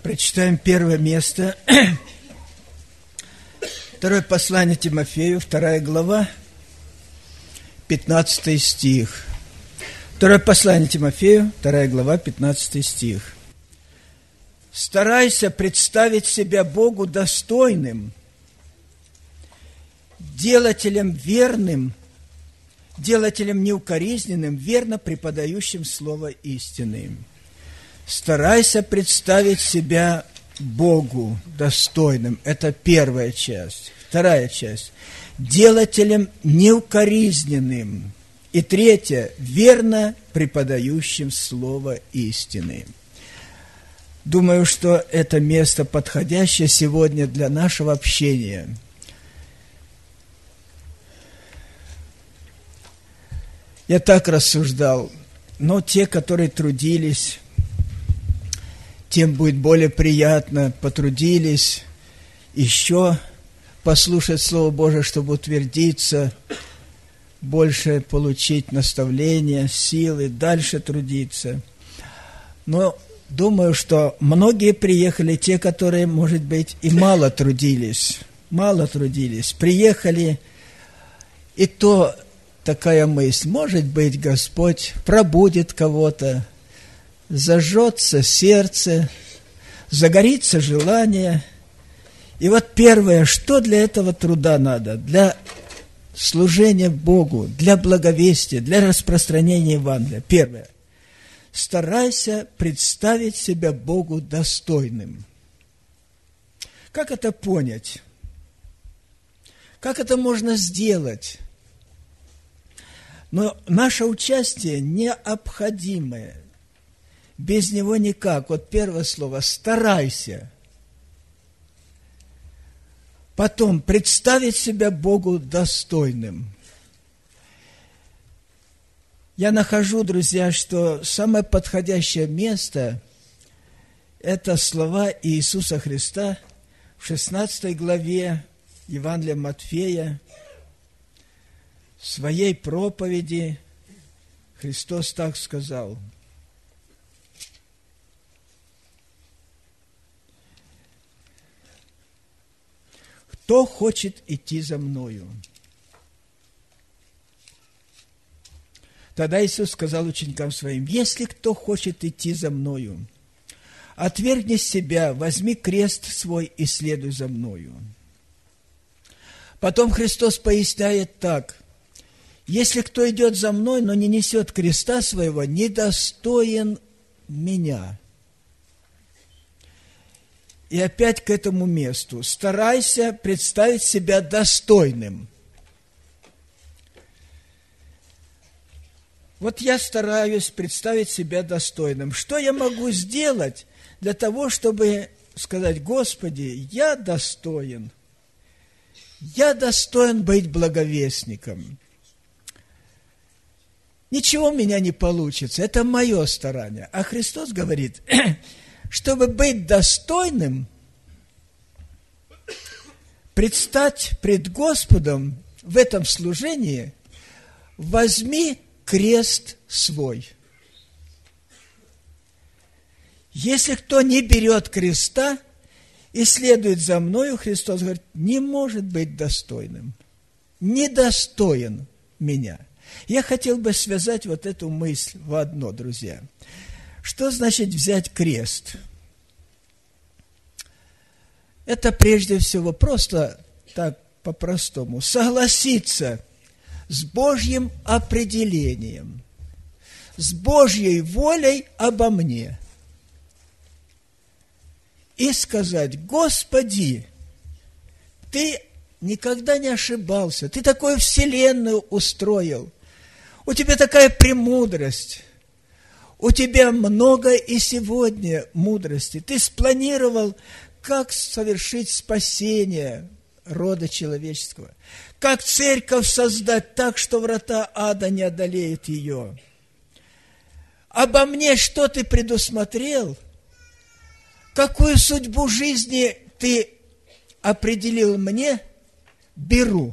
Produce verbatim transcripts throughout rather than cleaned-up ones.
Прочитаем первое место. Второе послание Тимофею, вторая глава, пятнадцатый стих. Второе послание Тимофею, вторая глава, пятнадцатый стих. «Старайся представить себя Богу достойным, делателем верным, делателем неукоризненным, верно преподающим слово истины». Старайся представить себя Богу достойным. Это первая часть. Вторая часть. Делателем неукоризненным. И третья. Верно преподающим слово истины. Думаю, что это место подходящее сегодня для нашего общения. Я так рассуждал. Но те, которые трудились, тем будет более приятно, потрудились еще послушать Слово Божие, чтобы утвердиться, больше получить наставления, силы, дальше трудиться. Но думаю, что многие приехали, те, которые, может быть, и мало трудились, мало трудились, приехали, и то такая мысль, может быть, Господь пробудит кого-то, зажжется сердце, загорится желание. И вот первое, что для этого труда надо? Для служения Богу, для благовестия, для распространения Евангелия. Первое. Старайся представить себя Богу достойным. Как это понять? Как это можно сделать? Но наше участие необходимое. Без него никак. Вот первое слово «старайся». Потом представить себя Богу достойным. Я нахожу, друзья, что самое подходящее место – это слова Иисуса Христа в шестнадцатой главе Евангелия Матфея. В своей проповеди Христос так сказал: «Кто хочет идти за Мною?» Тогда Иисус сказал ученикам Своим: «Если кто хочет идти за Мною, отвергни себя, возьми крест свой и следуй за Мною». Потом Христос поясняет так: «Если кто идет за Мной, но не несет креста своего, недостоин Меня». И опять к этому месту. Старайся представить себя достойным. Вот я стараюсь представить себя достойным. Что я могу сделать для того, чтобы сказать: Господи, я достоин. Я достоин быть благовестником. Ничего у меня не получится. Это мое старание. А Христос говорит: чтобы быть достойным, предстать пред Господом в этом служении, возьми крест свой. Если кто не берет креста и следует за Мною, Христос говорит, не может быть достойным, недостоин Меня. Я хотел бы связать вот эту мысль в одно, друзья. Что значит взять крест? Это прежде всего просто так по-простому согласиться с Божьим определением, с Божьей волей обо мне и сказать: Господи, Ты никогда не ошибался, Ты такую вселенную устроил, у Тебя такая премудрость. У Тебя много и сегодня мудрости. Ты спланировал, как совершить спасение рода человеческого, как церковь создать так, что врата ада не одолеют ее. Обо мне что Ты предусмотрел? Какую судьбу жизни Ты определил мне? Беру.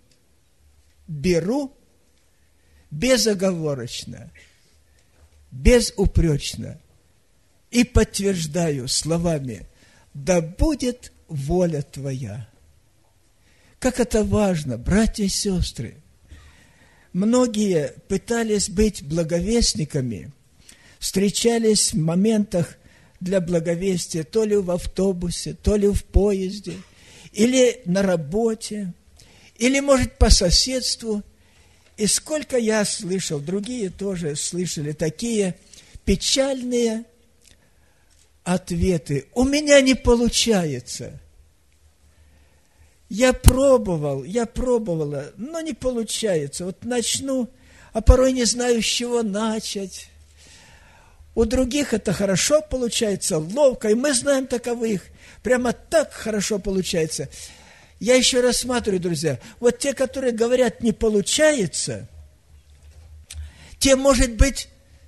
Беру безоговорочно, безупречно и подтверждаю словами: да будет воля Твоя. Как это важно, братья и сестры! Многие пытались быть благовестниками, встречались в моментах для благовестия, то ли в автобусе, то ли в поезде, или на работе, или, может, по соседству. И сколько я слышал, другие тоже слышали такие печальные ответы: у меня не получается. Я пробовал, я пробовала, но не получается. Вот начну, а порой не знаю, с чего начать. У других это хорошо получается, ловко, и мы знаем таковых. Прямо так хорошо получается. Я еще рассматриваю, друзья, вот те, которые говорят, не получается, те, может быть,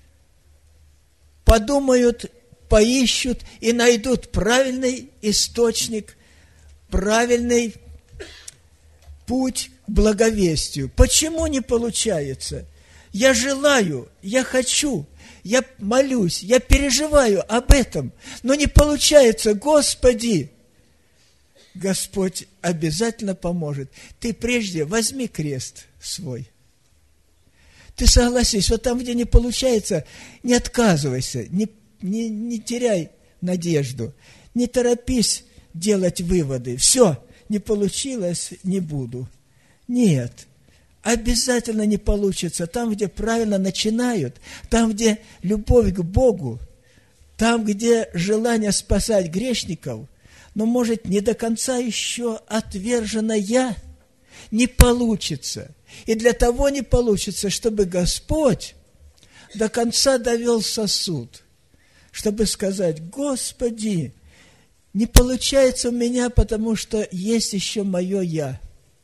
подумают, поищут и найдут правильный источник, правильный путь к благовестию. Почему не получается? Я желаю, я хочу, я молюсь, я переживаю об этом, но не получается. Господи, Господь обязательно поможет. Ты прежде возьми крест свой. Ты согласись, вот там, где не получается, не отказывайся, не, не, не теряй надежду, не торопись делать выводы. Все, не получилось, не буду. Нет, обязательно не получится. Там, где правильно начинают, там, где любовь к Богу, там, где желание спасать грешников, но, может, не до конца еще отверженная, не получится. И для того не получится, чтобы Господь до конца довел сосуд, чтобы сказать: Господи, не получается у меня, потому что есть еще мое «я».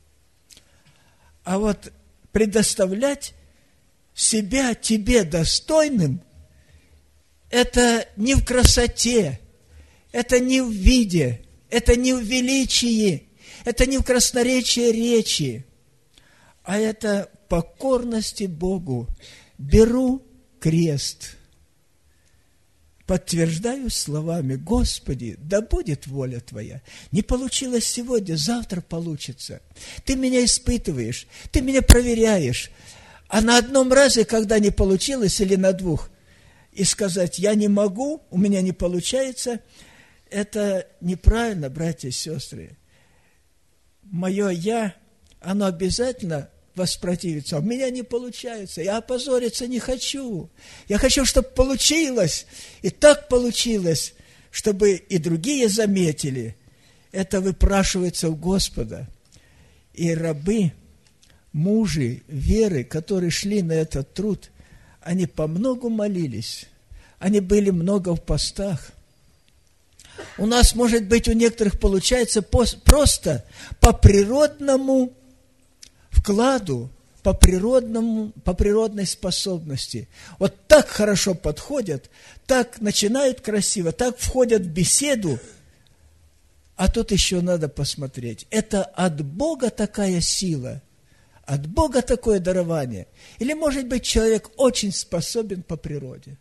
А вот предоставлять себя Тебе достойным – это не в красоте, это не в виде, это не в величии, это не в красноречии речи, а это покорности Богу. Беру крест, подтверждаю словами: Господи, да будет воля Твоя. Не получилось сегодня, завтра получится. Ты меня испытываешь, Ты меня проверяешь. А на одном разе, когда не получилось, или на двух, и сказать: я не могу, у меня не получается, это неправильно, братья и сестры. Мое «я», оно обязательно воспротивится. У меня не получается, я опозориться не хочу. Я хочу, чтобы получилось, и так получилось, чтобы и другие заметили. Это выпрашивается у Господа. И рабы, мужи веры, которые шли на этот труд, они помногу молились, они были много в постах. У нас, может быть, у некоторых получается просто по природному вкладу, по природному, по природной способности. Вот так хорошо подходят, так начинают красиво, так входят в беседу, а тут еще надо посмотреть. Это от Бога такая сила, от Бога такое дарование. Или, может быть, человек очень способен по природе.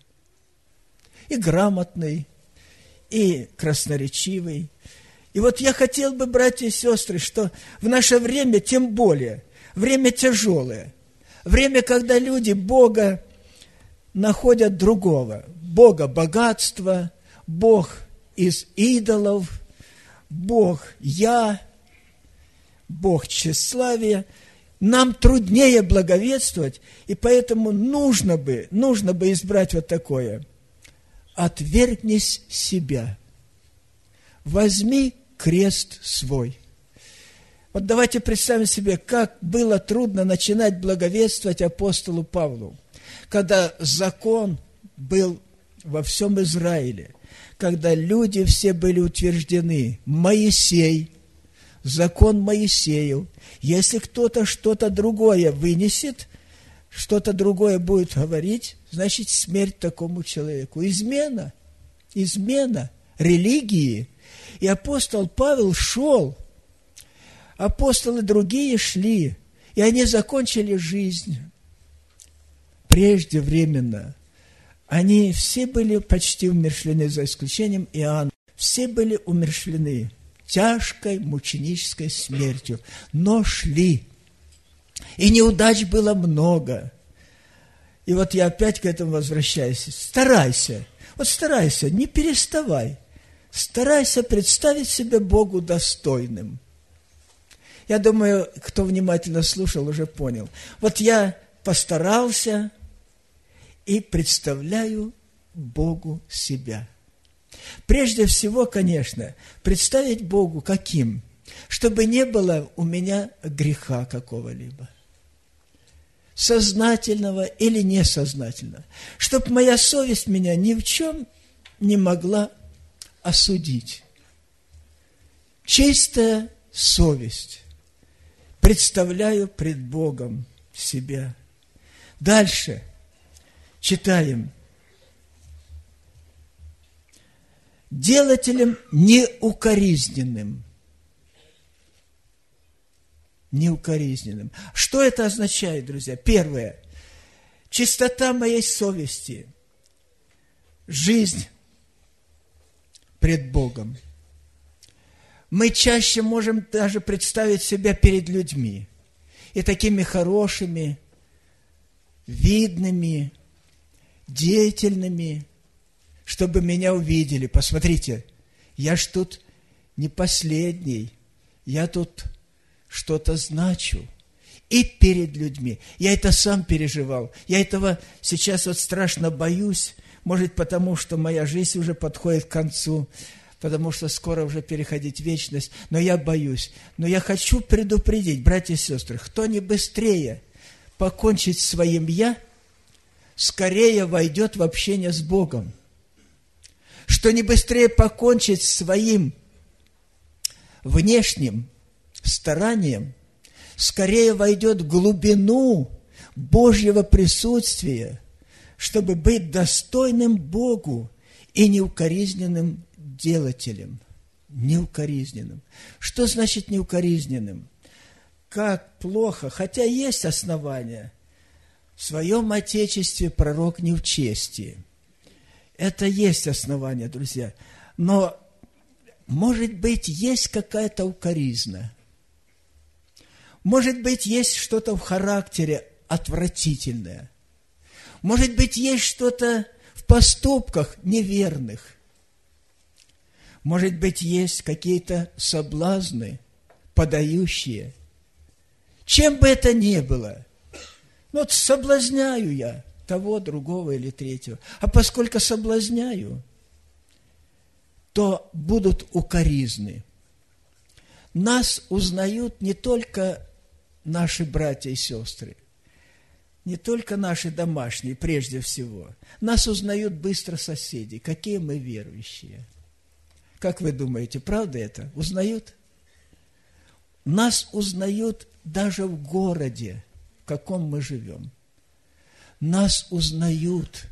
И грамотный, и красноречивый. И вот я хотел бы, братья и сестры, что в наше время тем более, время тяжелое, время, когда люди Бога находят другого. Бога богатства, Бог из идолов, Бог я, Бог тщеславия. Нам труднее благовествовать, и поэтому нужно бы, нужно бы избрать вот такое: отвергнись себя, возьми крест свой. Вот давайте представим себе, как было трудно начинать благовествовать апостолу Павлу, когда закон был во всем Израиле, когда люди все были утверждены: Моисей, закон Моисеев. Если кто-то что-то другое вынесет, что-то другое будет говорить, значит, смерть такому человеку. Измена, измена религии. И апостол Павел шел, апостолы другие шли, и они закончили жизнь преждевременно. они все были почти умерщвлены, за исключением Иоанна. Все были умерщвлены тяжкой мученической смертью, но шли. И неудач было много. И вот я опять к этому возвращаюсь. Старайся, вот старайся, не переставай. Старайся представить себя Богу достойным. Я думаю, кто внимательно слушал, уже понял. Вот я постарался и представляю Богу себя. Прежде всего, конечно, представить Богу каким? Чтобы не было у меня греха какого-либо. Сознательного или несознательного. Чтобы моя совесть меня ни в чем не могла осудить. Чистая совесть. Представляю пред Богом себя. Дальше читаем. Делателем неукоризненным. Неукоризненным. Что это означает, друзья? Первое. Чистота моей совести. Жизнь пред Богом. Мы чаще можем даже представить себя перед людьми. И такими хорошими, видными, деятельными, чтобы меня увидели. Посмотрите, я ж тут не последний, я тут что-то значу. И перед людьми. Я это сам переживал. Я этого сейчас вот страшно боюсь. Может, потому что моя жизнь уже подходит к концу, потому что скоро уже переходить в вечность. Но я боюсь. Но я хочу предупредить, братья и сестры, кто не быстрее покончит с своим «я», скорее войдет в общение с Богом. Что не быстрее покончить с своим внешним старанием, скорее войдет в глубину Божьего присутствия, чтобы быть достойным Богу и неукоризненным делателем. Неукоризненным. Что значит неукоризненным? Как плохо, хотя есть основания. В своем Отечестве пророк не в чести. Это есть основание, друзья. Но, может быть, есть какая-то укоризна. Может быть, есть что-то в характере отвратительное. Может быть, есть что-то в поступках неверных. Может быть, есть какие-то соблазны, подающие. Чем бы это ни было, вот соблазняю я того, другого или третьего. А поскольку соблазняю, то будут укоризны. Нас узнают не только наши братья и сестры, не только наши домашние, прежде всего. Нас узнают быстро соседи, какие мы верующие. Как вы думаете, правда это? Узнают? Нас узнают даже в городе, в каком мы живем. Нас узнают.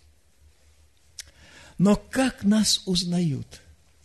Но как нас узнают?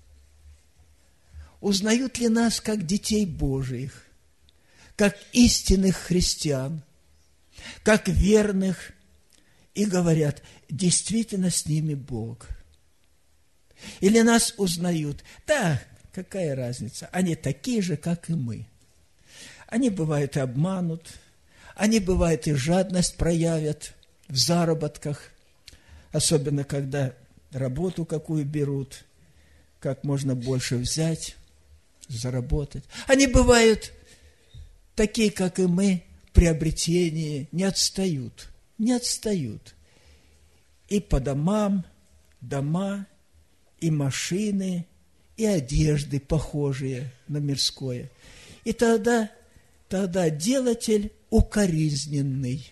Узнают ли нас как детей Божиих, как истинных христиан, как верных, и говорят, действительно с ними Бог? Или нас узнают, да, какая разница, они такие же, как и мы. Они, бывают, и обманут, они, бывает, и жадность проявят в заработках, особенно когда работу какую берут, как можно больше взять, заработать. Они бывают такие, как и мы, в приобретении, не отстают, не отстают. И по домам, дома, и машины, и одежды, похожие на мирское. И тогда, тогда делатель укоризненный.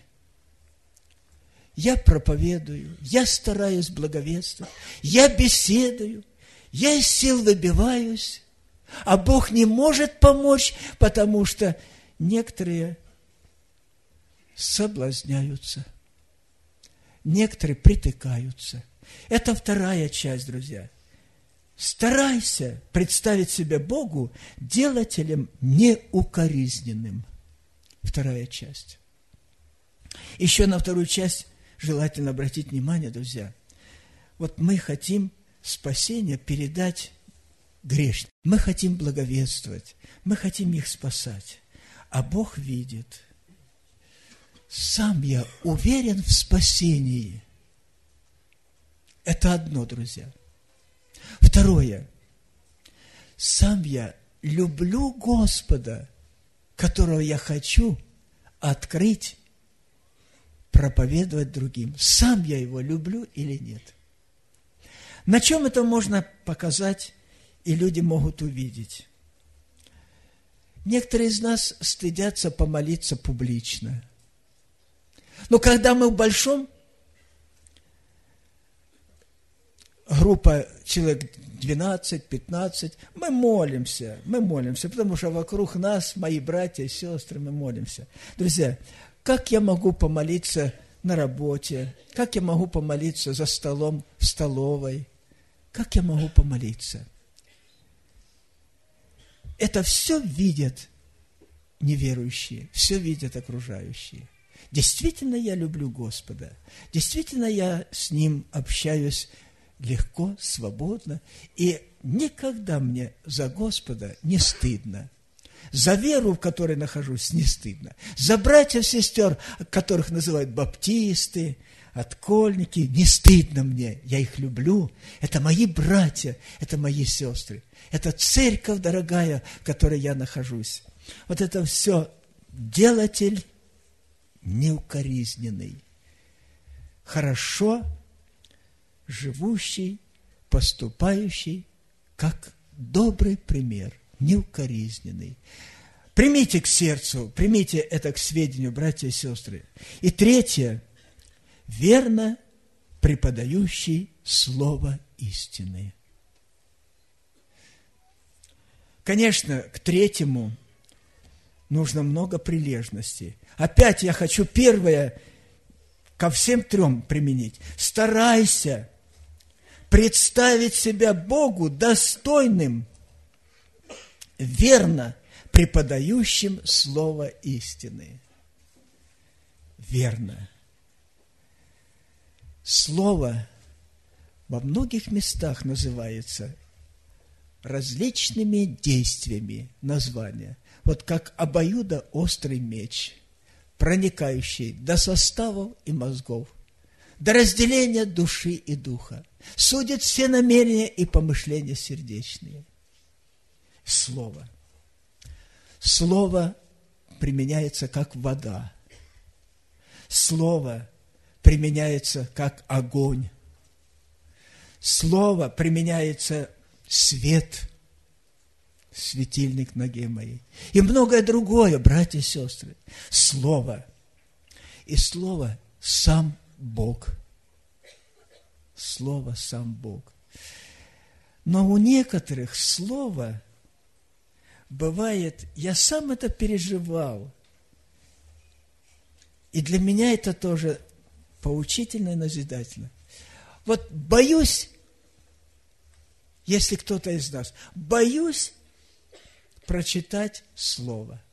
Я проповедую, я стараюсь благовествовать, я беседую, я из сил выбиваюсь, а Бог не может помочь, потому что некоторые соблазняются, некоторые притыкаются. Это вторая часть, друзья. Старайся представить себя Богу делателем неукоризненным. Вторая часть. Еще на вторую часть, желательно обратить внимание, друзья. Вот мы хотим спасение передать грешникам. Мы хотим благовествовать, мы хотим их спасать. А Бог видит. Сам я уверен в спасении. Это одно, друзья. Второе. Сам я люблю Господа, которого я хочу открыть, проповедовать другим. Сам я его люблю или нет? На чем это можно показать, и люди могут увидеть? Некоторые из нас стыдятся помолиться публично. Но когда мы в большом, группа человек двенадцать-пятнадцать, мы молимся, мы молимся, потому что вокруг нас, мои братья и сестры, мы молимся. Друзья, как я могу помолиться на работе? Как я могу помолиться за столом в столовой? Как я могу помолиться? Это все видят неверующие, все видят окружающие. Действительно, я люблю Господа. Действительно, я с Ним общаюсь легко, свободно. И никогда мне за Господа не стыдно. За веру, в которой нахожусь, не стыдно. За братьев, сестер, которых называют баптисты, откольники, не стыдно мне. Я их люблю. Это мои братья, это мои сестры. Это церковь дорогая, в которой я нахожусь. Вот это все делатель неукоризненный, хорошо живущий, поступающий, как добрый пример, неукоризненный. Примите к сердцу, примите это к сведению, братья и сестры. И третье, верно преподающий слово истины. Конечно, к третьему нужно много прилежности. Опять я хочу первое ко всем трем применить. Старайся представить себя Богу достойным, верно преподающим слово истины. Верно. Слово во многих местах называется различными действиями названия. Вот как обоюдоострый меч, проникающий до составов и мозгов, до разделения души и духа, судит все намерения и помышления сердечные. Слово. Слово применяется как вода. Слово применяется как огонь. Слово применяется свет, светильник ноге моей. И многое другое, братья и сестры. Слово. И слово сам Бог. Слово сам Бог. Но у некоторых слово бывает, я сам это переживал. И для меня это тоже поучительно и назидательно. Вот боюсь, если кто-то из нас, боюсь прочитать слово.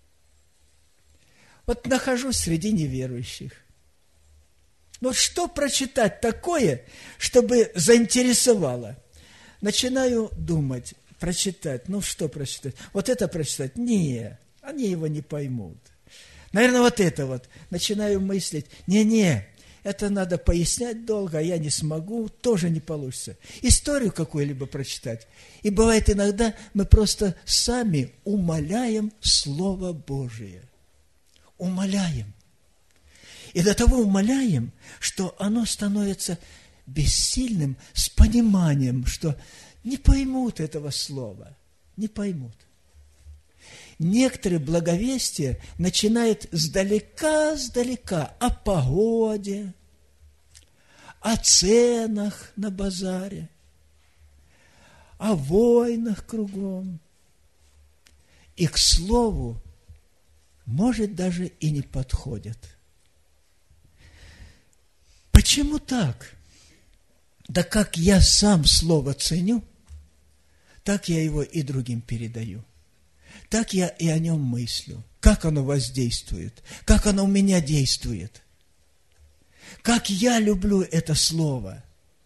Вот нахожусь среди неверующих. Но что прочитать такое, чтобы заинтересовало? Начинаю думать, прочитать. Ну, что прочитать? Вот это прочитать? Не, они его не поймут. Наверное, вот это вот. Начинаю мыслить. Не-не, это надо пояснять долго, а я не смогу, тоже не получится. Историю какую-либо прочитать. И бывает иногда мы просто сами умаляем Слово Божие. Умаляем. И до того умаляем, что оно становится бессильным с пониманием, что не поймут этого слова, не поймут. Некоторые благовестия начинают сдалека-сдалека о погоде, о ценах на базаре, о войнах кругом. И к слову, может, даже и не подходят. Почему так? Да как я сам слово ценю, так я его и другим передаю. Так я и о нем мыслю. Как оно воздействует, как оно у меня действует. Как я люблю это слово.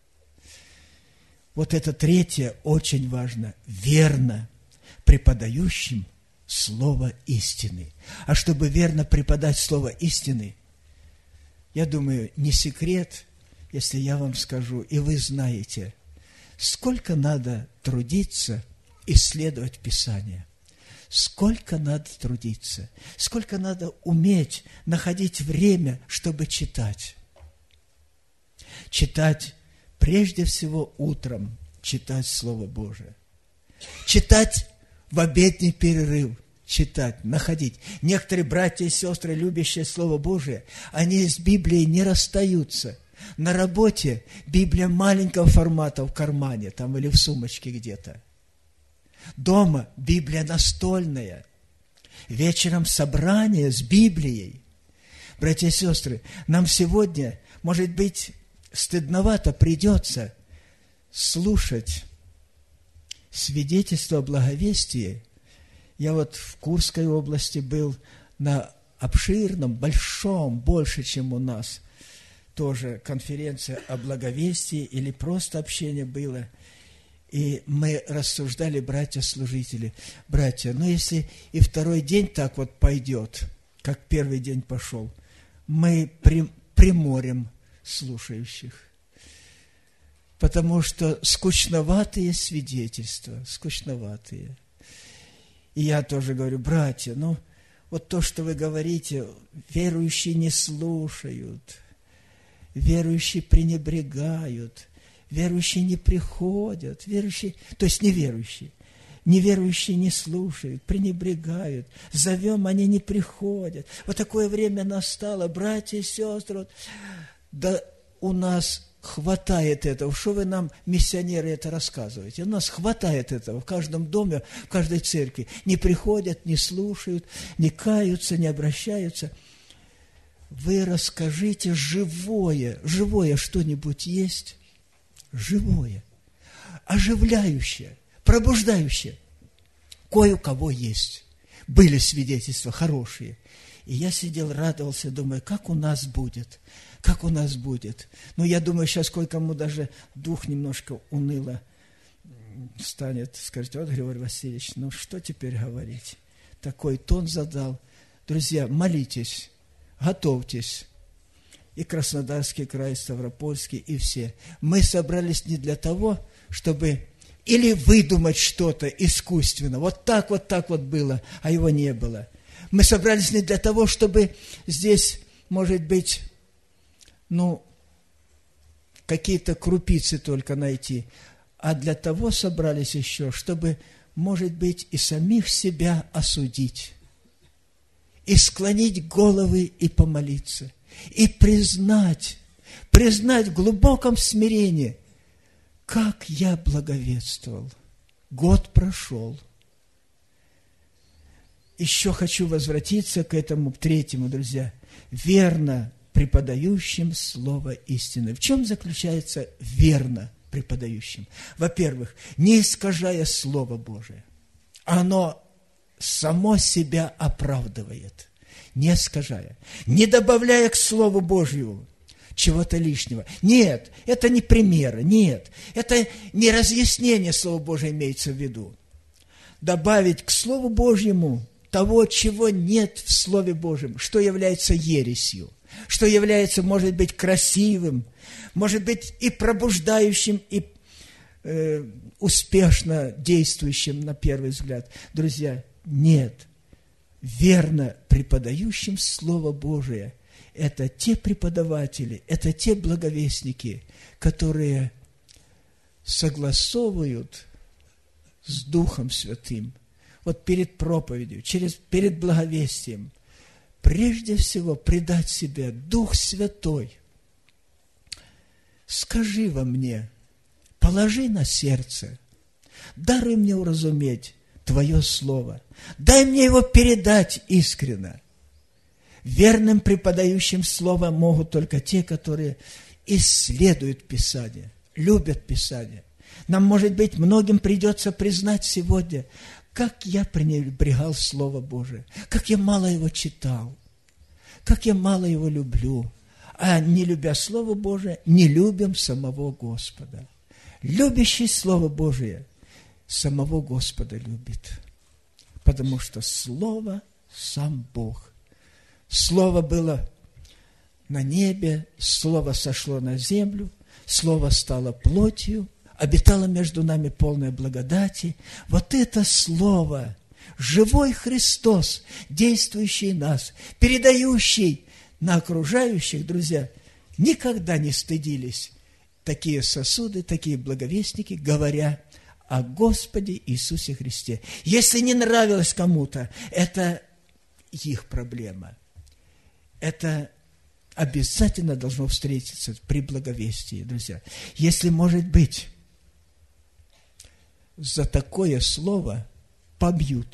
Вот это третье очень важно. Верно преподающим слово истины. А чтобы верно преподать слово истины, я думаю, не секрет, если я вам скажу, и вы знаете, сколько надо трудиться, исследовать Писание. Сколько надо трудиться, сколько надо уметь находить время, чтобы читать. Читать прежде всего утром, читать Слово Божие. Читать в обедний перерыв, читать, находить. Некоторые братья и сестры, любящие Слово Божие, они с Библией не расстаются. На работе Библия маленького формата в кармане там или в сумочке где-то. Дома Библия настольная. Вечером собрание с Библией. Братья и сестры, нам сегодня, может быть, стыдновато придется слушать свидетельство о благовестии. Я вот в Курской области был на обширном, большом, больше, чем у нас, тоже конференция о благовестии или просто общение было. И мы рассуждали, братья-служители, братья, ну если и второй день так вот пойдет, как первый день пошел, мы приморим слушающих. Потому что скучноватые свидетельства, скучноватые. И я тоже говорю, братья, ну вот то, что вы говорите, верующие не слушают, верующие пренебрегают, верующие не приходят, верующие, то есть неверующие, неверующие не слушают, пренебрегают, зовем, они не приходят. Вот такое время настало, братья и сестры, вот, да у нас хватает этого. Что вы нам, миссионеры, это рассказываете? У нас хватает этого в каждом доме, в каждой церкви. Не приходят, не слушают, не каются, не обращаются. Вы расскажите живое, живое что-нибудь есть? Живое, оживляющее, пробуждающее. Кое у кого есть. Были свидетельства хорошие. И я сидел, радовался, думаю, как у нас будет, как у нас будет. Ну, я думаю, сейчас кое-кому даже дух немножко уныло станет. Скажете, вот, Григорий Васильевич, ну, что теперь говорить? Такой тон задал. Друзья, молитесь, готовьтесь. И Краснодарский край, Ставропольский, и все. Мы собрались не для того, чтобы или выдумать что-то искусственно. Вот так, вот так вот было, а его не было. Мы собрались не для того, чтобы здесь, может быть, ну, какие-то крупицы только найти, а для того собрались еще, чтобы, может быть, и самих себя осудить, и склонить головы и помолиться. И признать, признать в глубоком смирении, как я благовествовал. Год прошел. Еще хочу возвратиться к этому третьему, друзья. Верно преподающим слово истины. В чем заключается верно преподающим? Во-первых, не искажая Слово Божие. Оно само себя оправдывает. Не искажая, не добавляя к Слову Божьему чего-то лишнего. Нет, это не примеры, нет, это не разъяснение Слова Божьего имеется в виду. Добавить к Слову Божьему того, чего нет в Слове Божьем, что является ересью, что является, может быть, красивым, может быть, и пробуждающим, и э, успешно действующим на первый взгляд. Друзья, нет. Верно преподающим Слово Божие – это те преподаватели, это те благовестники, которые согласовывают с Духом Святым, вот перед проповедью, через, перед благовестием, прежде всего предать себе Дух Святой. Скажи во мне, положи на сердце, даруй мне уразуметь Твое Слово. Дай мне его передать искренно. Верным преподающим Слово могут только те, которые исследуют Писание, любят Писание. Нам, может быть, многим придется признать сегодня, как я пренебрегал Слово Божие, как я мало его читал, как я мало его люблю. а не любя Слово Божие, не любим самого Господа. Любящий Слово Божие самого Господа любит, потому что Слово сам Бог. Слово было на небе, Слово сошло на землю, Слово стало плотью, обитало между нами полное благодати. Вот это Слово, живой Христос, действующий в нас, передающий на окружающих, друзья, никогда не стыдились такие сосуды, такие благовестники, говоря о Господе Иисусе Христе. Если не нравилось кому-то, это их проблема. Это обязательно должно встретиться при благовестии, друзья. Если, может быть, за такое слово побьют,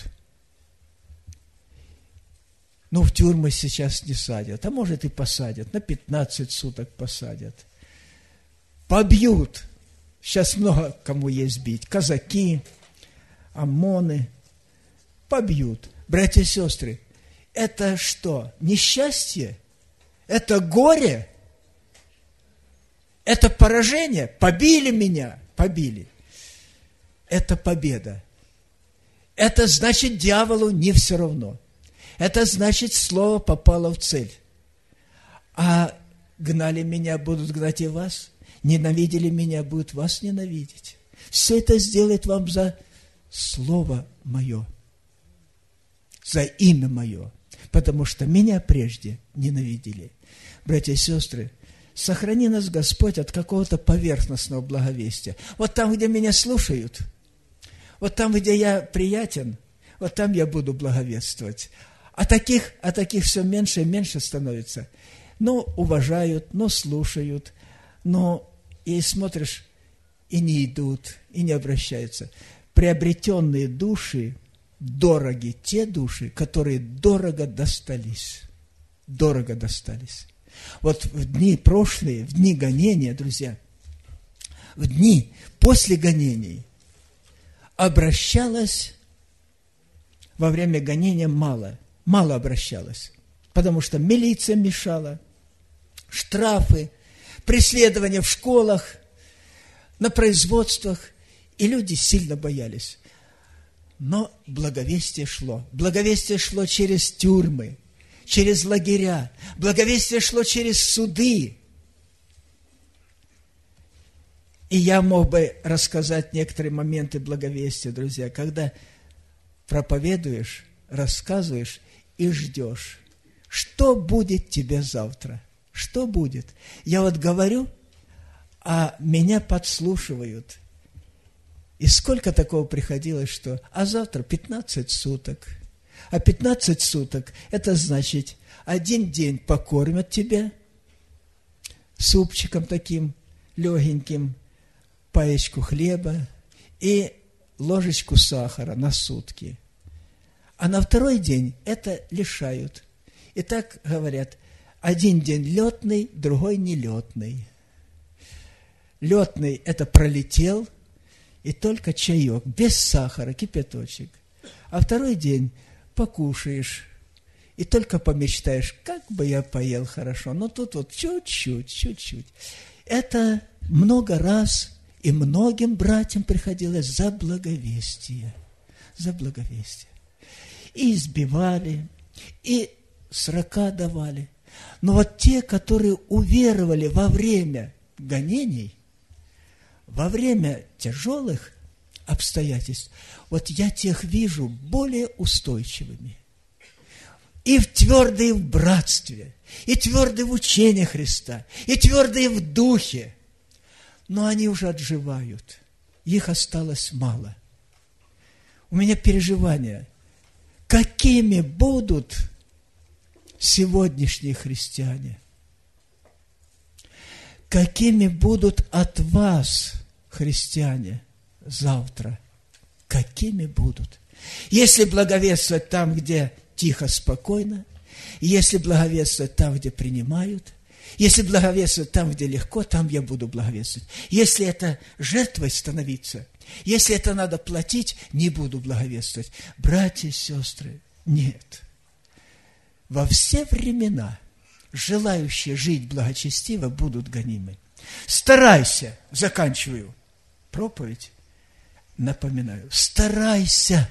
ну, в тюрьмы сейчас не садят, а может и посадят, на пятнадцать суток посадят. Побьют. Сейчас много кому есть бить. Казаки, ОМОНы. Побьют. Братья и сестры, это что? Несчастье? Это горе? Это поражение? Побили меня? Побили. Это победа. Это значит, дьяволу не все равно. Это значит, слово попало в цель. А гнали меня, будут гнать и вас. Ненавидели меня, будут вас ненавидеть. Все это сделает вам за слово мое, за имя мое, потому что меня прежде ненавидели. Братья и сестры, сохрани нас, Господь, от какого-то поверхностного благовестия. Вот там, где меня слушают, вот там, где я приятен, вот там я буду благовествовать. А таких, а таких все меньше и меньше становится. Ну, уважают, ну, слушают, но и смотришь, и не идут, и не обращаются. Приобретенные души, дороги те души, которые дорого достались. Дорого достались. Вот в дни прошлые, в дни гонения, друзья, в дни после гонений обращалось во время гонения мало. Мало обращалось, потому что милиция мешала, штрафы, преследования в школах, на производствах, и люди сильно боялись. Но благовестие шло. Благовестие шло через тюрьмы, через лагеря. Благовестие шло через суды. И я мог бы рассказать некоторые моменты благовестия, друзья, когда проповедуешь, рассказываешь и ждешь, что будет тебе завтра. Что будет? Я вот говорю, а меня подслушивают. И сколько такого приходилось, что а завтра пятнадцать суток. А пятнадцать суток, это значит, один день покормят тебя супчиком таким легеньким, паечку хлеба и ложечку сахара на сутки. А на второй день это лишают. И так говорят, один день летный, другой нелетный. Летный – это пролетел, и только чаек, без сахара, кипяточек. А второй день покушаешь, и только помечтаешь, как бы я поел хорошо. Но тут вот чуть-чуть, чуть-чуть. Это много раз и многим братьям приходилось за благовестие. За благовестие. И избивали, и срока давали. Но вот те, которые уверовали во время гонений, во время тяжелых обстоятельств, вот я тех вижу более устойчивыми. И в твердые в братстве, и твердые в учении Христа, и твердые в духе. Но они уже отживают. Их осталось мало. У меня переживания. Какими будут сегодняшние христиане? Какими будут от вас, христиане, завтра? Какими будут? Если благовествовать там, где тихо, спокойно, если благовествовать там, где принимают, если благовествовать там, где легко, там я буду благовествовать. Если это жертвой становиться, если это надо платить, не буду благовествовать. Братья и сестры, нет. Во все времена желающие жить благочестиво будут гонимы. Старайся, заканчиваю проповедь, напоминаю, старайся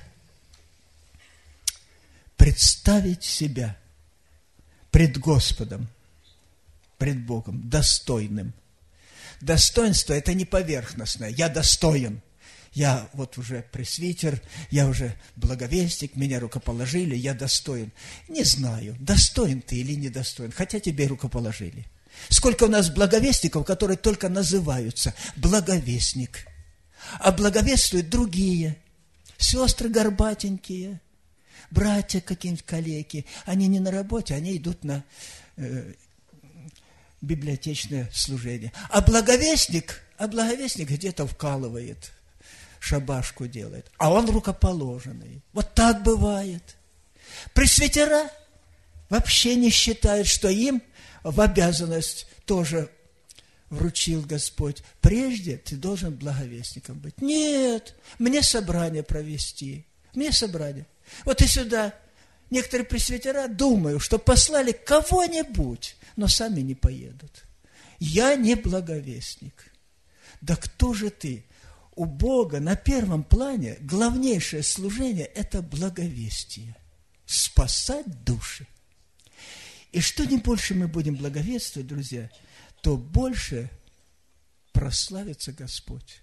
представить себя пред Господом, пред Богом, достойным. Достоинство – это не поверхностное. Я достоин. Я вот уже пресвитер, я уже благовестник, меня рукоположили, я достоин. Не знаю, достоин ты или недостоин, хотя тебе рукоположили. Сколько у нас благовестников, которые только называются благовестник, а благовествуют другие, сестры горбатенькие, братья какие-нибудь калеки. Они не на работе, они идут на э, библиотечное служение. А благовестник, а благовестник где-то вкалывает, шабашку делает, а он рукоположенный. Вот так бывает. Пресвитера вообще не считают, что им в обязанность тоже вручил Господь. Прежде ты должен благовестником быть. Нет, мне собрание провести. Мне собрание. Вот и сюда некоторые пресвитера, думаю, что послали кого-нибудь, но сами не поедут. Я не благовестник. Да кто же ты? У Бога на первом плане главнейшее служение – это благовестие. Спасать души. И что не больше мы будем благовествовать, друзья, то больше прославится Господь,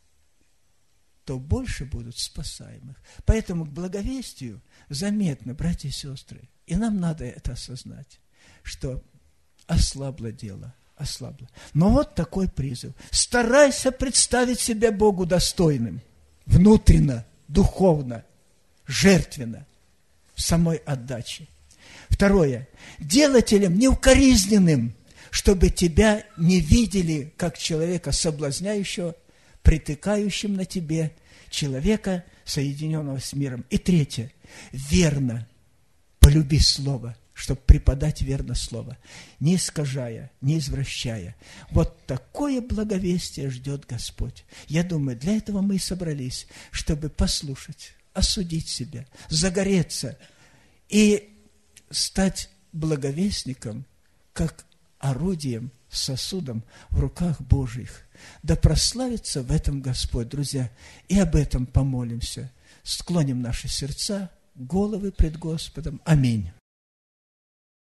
то больше будут спасаемых. Поэтому к благовестию заметно, братья и сестры, и нам надо это осознать, что ослабло дело, ослабло. Но вот такой призыв. Старайся представить себя Богу достойным, внутренно, духовно, жертвенно, в самой отдаче. Второе. Делателем неукоризненным, чтобы тебя не видели, как человека соблазняющего, притыкающим на тебе, человека, соединенного с миром. И третье. Верно полюби слово, чтобы преподать верно слово, не искажая, не извращая. Вот такое благовестие ждет Господь. Я думаю, для этого мы и собрались, чтобы послушать, осудить себя, загореться и стать благовестником, как орудием, сосудом в руках Божьих. Да прославится в этом Господь, друзья, и об этом помолимся. Склоним наши сердца, головы пред Господом. Аминь.